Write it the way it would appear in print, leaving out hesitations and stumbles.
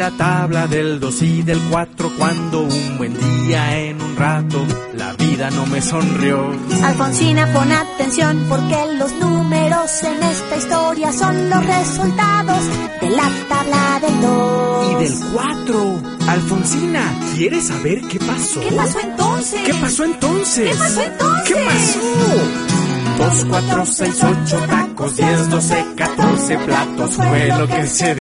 la tabla del 2 y del 4 cuando un buen día en un rato la vida no me sonrió. Alfonsina, pon atención porque los números en esta historia son los resultados de la tabla del 2 y del 4. Alfonsina, ¿quieres saber qué pasó? ¿Qué pasó entonces? ¿Qué pasó entonces? ¿Qué pasó entonces? ¿Qué pasó? 2, 4, 6, 8 tacos, 10, 12, 14 platos fue lo que se